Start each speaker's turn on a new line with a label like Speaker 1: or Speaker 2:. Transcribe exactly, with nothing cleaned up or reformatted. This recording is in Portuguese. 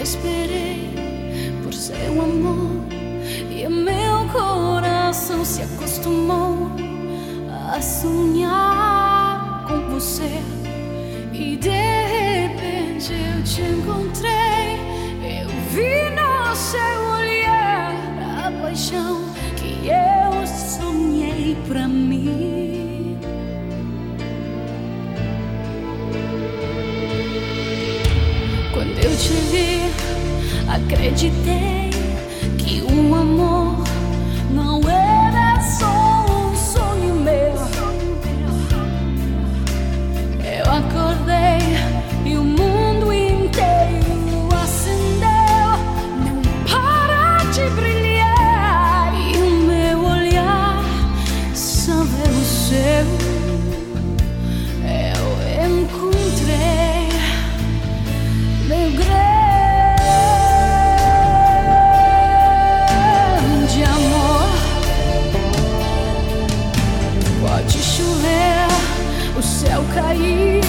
Speaker 1: esperei por seu amor e meu coração se acostumou a sonhar com você. E de repente eu te encontrei, eu vi no seu olhar a paixão que eu sonhei pra mim. Quando eu te vi, acreditei que o amor não era só um sonho meu. Eu acordei e o mundo inteiro acendeu, não para de brilhar, e o meu olhar só vê o seu. Eu encontrei meu grande amor. Pode chover, o céu cair,